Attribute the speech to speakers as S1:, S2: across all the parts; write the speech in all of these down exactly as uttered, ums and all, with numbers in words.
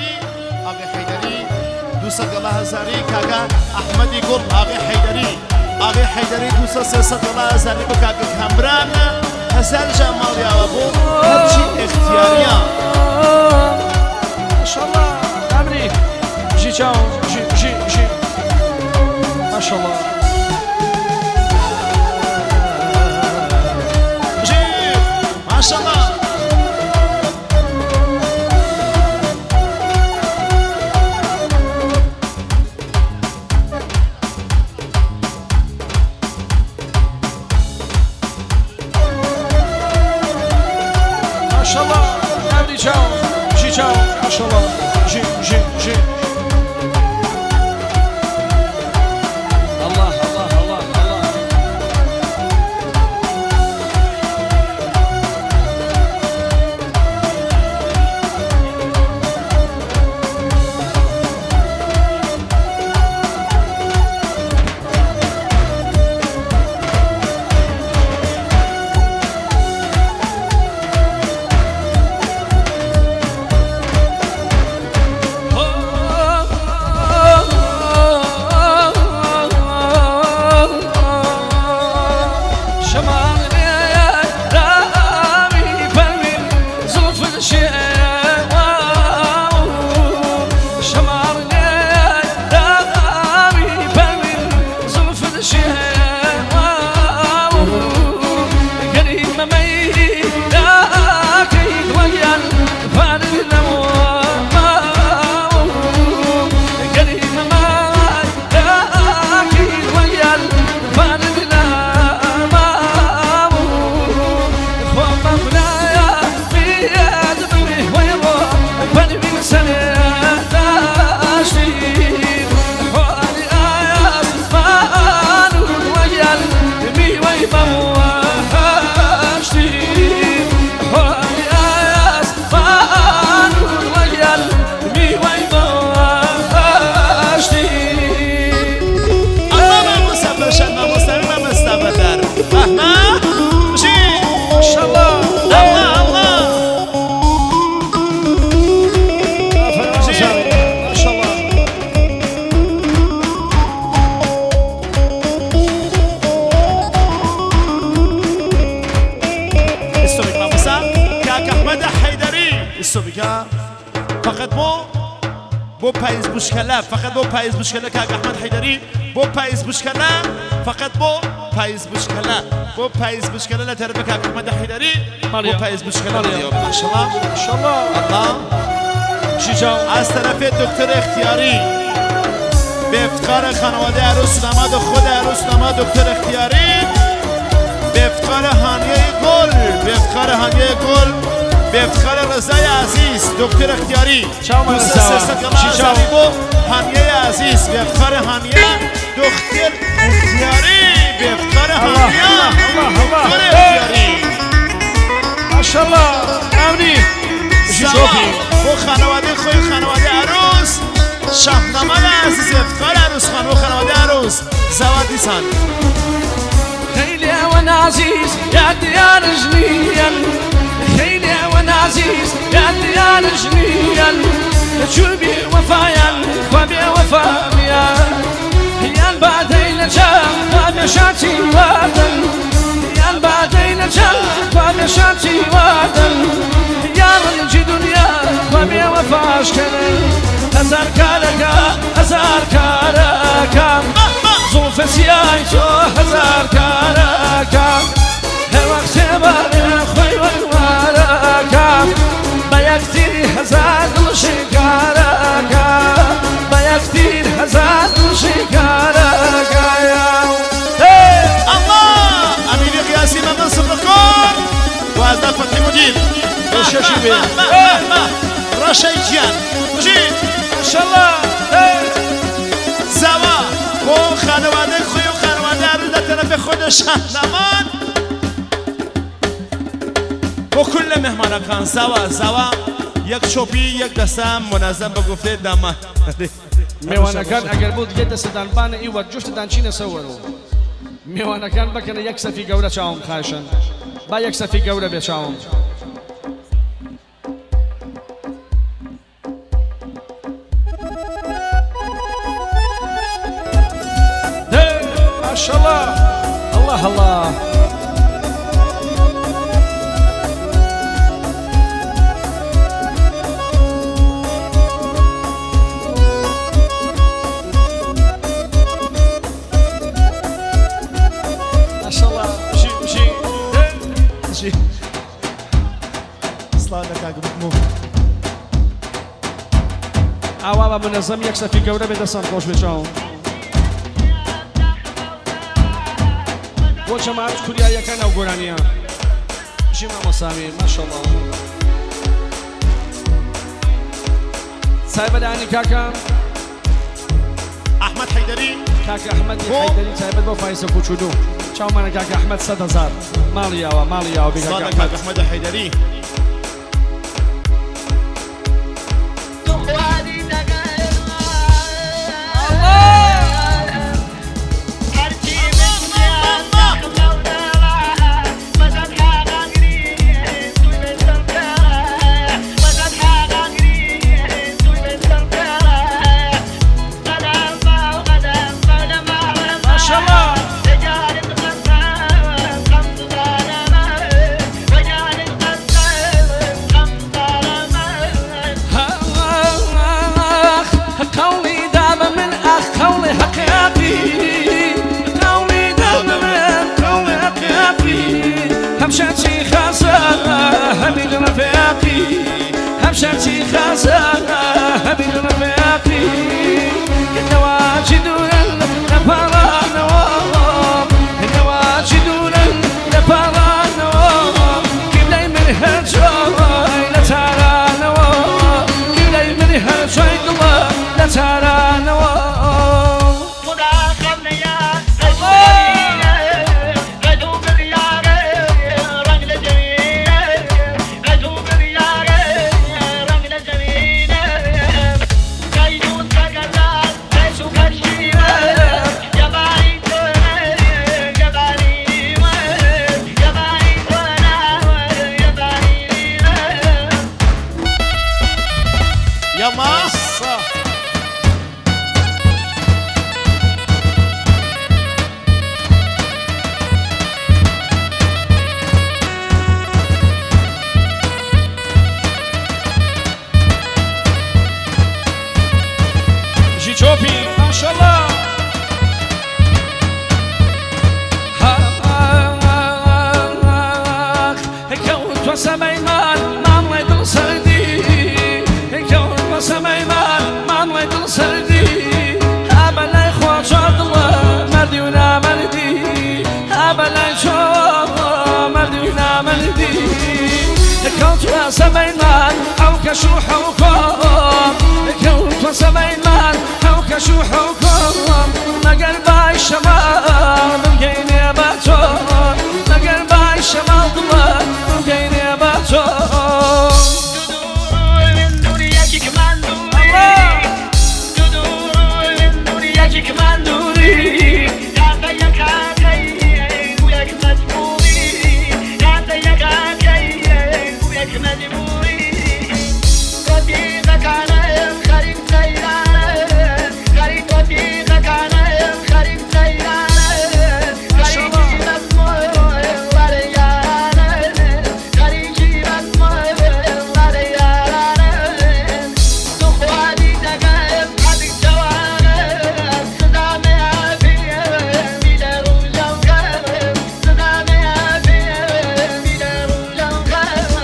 S1: حیدری آقای حیدری دویست و هزاری کاکا احمدی گل آقای حیدری آقای حیدری دویست سیصد هزاری با کاکا کامران هزار جمالی آبو هرچی اختیاریان
S2: ماشاءالله عمري جي تشاو جي جي جي ما شاء الله
S1: جي ما شاء الله
S2: ما شاء الله عمري تشاو جي تشاو ما شاء الله جي جي جي الله الله الله الله
S1: فقط بو بو پاییز بوشکله فقط بو پاییز بوشکله که احمد حیدری بو پاییز بوشکله فقط بو پاییز بوشکله بو پاییز بوشکله لطرف که احمد حیدری بو پاییز بوشکله دیو ماشاءالله
S2: ماشاءالله
S1: الله
S2: شیجاو
S1: از طرف دکتر اختیاری به افتخار خانواده عروس داماد و خود عروس داماد دکتر اختیاری به افتخار هانیه گل به افتخار هانیه گل به افتخار رضای عزیز دکتر اختیاری دوست سیصد بو هانیه عزیز به افتخار هانیه دکتر اختیاری به افتخار هانیه دکتر اختیاری
S2: ماشاءالله امنی
S1: بو خانواده خوی خانواده عروس شاهنامه عزیز افتخار عروس خان و خانواده عروس زوادی سان
S2: خیلی وانا عزیز یا دیار جنیان خیلی وانا عزیز یا دیار جنیان چوبی وفایان خوابی وفامیان یان بعدین جام خواب شاتی وادن یان بعدین جام خواب شاتی وادن یان الجی دنیا خوابی وفاش کنن هزار کارکا هزار کارکا زوف سیای تو هزار کارکا هر وقت بارم خوی وارکا با یک تیر هزار دلشی کارکا با یک تیر هزار دلشی کارکا
S1: الله امیر قیاسی ممنون صدقان و از دفت مدیر
S2: بششی بی
S1: راشی جان مجید
S2: ماشاءالله
S1: زوا با خانواده خوی و خانواده عروس در طرف خود شاهنمان با کل مهمانکان زوا زوا یک شوپی یک دستم منظم به گفته داماد
S2: میوانکان اگر بود یه دستتان بانه ایوار جفتتان چی نسورو میوانکان بکنه یک صفی گوره چاوم خواهشن با یک صفی گوره بچاوم الله الله ما شاء الله مشي مشي مشي
S1: اصلا لك محمود
S2: عوابا منظم یک سفی گوره به دستان خوش بچون و جماعت کوریا یکن او گرانیا شیما مسامی ماشاءالله سایب دانی کاکا
S1: احمد حیدری
S2: کاکا احمد حیدری سایب با فایز کوچولو چاو من کاکا احمد صد هزار مالیا و مالیا و بیکاکا
S1: احمد احمد حیدری
S2: همشتي خزانة هبيل رفاقي همشتي خزانة هبيل رفاقي النواجدون لبارا نوام النواجدون لبارا نوام كبلي من هالجوي لتارا نوام كبلي من هالجوي الله لتارا نوام
S1: يا ماس
S2: جي جوبي ما شاء الله هكوت وسميمان ما ميدل سردي هكوت وسميمان ما ميدل سردي أبا لا يخوى شاد الله مردي ونا مردي أبا لا يشوى مردي ونا مردي هكوت وسميمان أو كشوح وكوم هكوت وسميمان أو كشوح وكوم مقل باي الشمال بقيني باتو مقل باي الشمال ضمن بقيني باتو
S3: تدور من دنياك كمان دوري تدور من دنياك كمان دوري تعطيك عاكي وياك مجبوري تعطيك عاكي وياك مجبوري صديقك على خريب سيارة خريب صديقك على خريب سيارة خريب مسموع وريانة خريب مسموع وريانة تخوالي دقائق حبك جوانب صدامي عافية بلا رجوك صدامي عافية بلا رجوك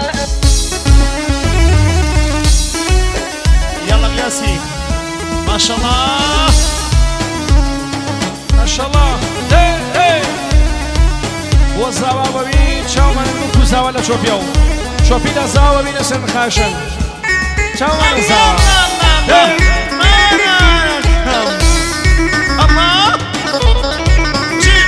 S1: يلا قياسي ما شاء الله
S2: ما شاء الله هي هي والزاوة ببين شاو من نكو زاوة لشوبيو شوبي دا زاوة بين سن خاشن شاو من زاوة هي
S1: الله جي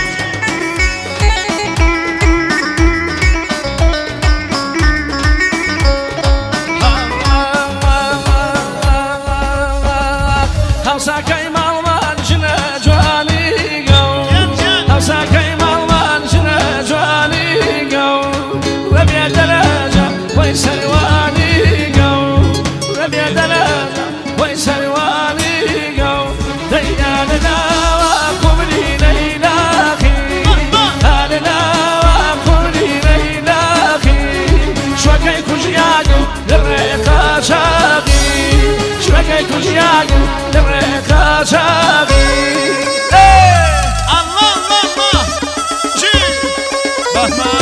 S2: هاوسا كيمال مان جنا جواني قو هاوسا كيمال مان جنا جواني قو ربيع دلاجة ويسر واني قو ربيع دلاجة ويسر کوژیاگم لرقا چاقی شوکه کوژیاگم لرقا چاقی
S1: الله الله الله چی بهما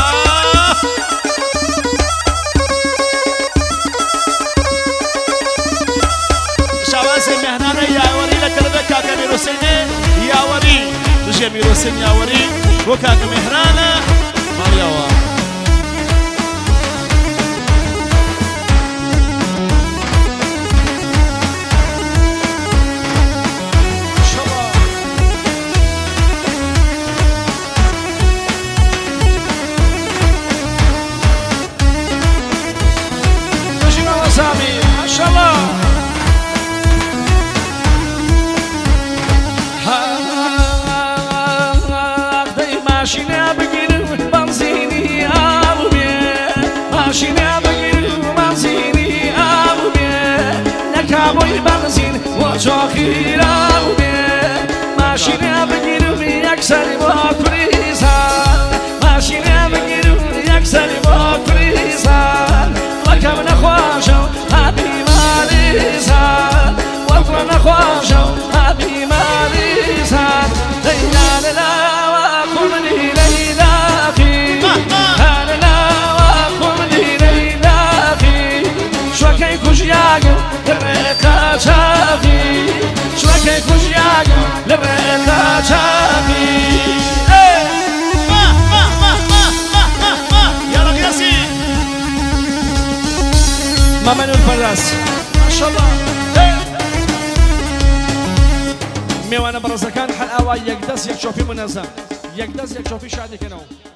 S1: شواز مهنانه یاوری لکلبه کاکا میروسینه یاوری دوشه میروسین یاوری و کاکا مهرانه مالیاوا
S2: ما شاء الله ماشینه بگیرم بنزینی آب بیه ماشینه بگیرم بنزینی آب بیه نکابوی بنزین و چاخیر آب بیه ماشینه بگیرم یک سری با کریزان ماشینه بگیرم یک سری با کریزان وکم نخواشم هبی مالیزان وکم نخواشم هبی مالیزان لیلا لیلا لرقا چاقی شوکه کوژیاگم لرقا چاقی
S1: ما ما ما ما ما ما ما يلا قياسي
S2: ممنون فراس ما شاء الله میوانه برزکان حل آوا یک دست یک چوپی منظم یک دست یک چوپی شادی کنم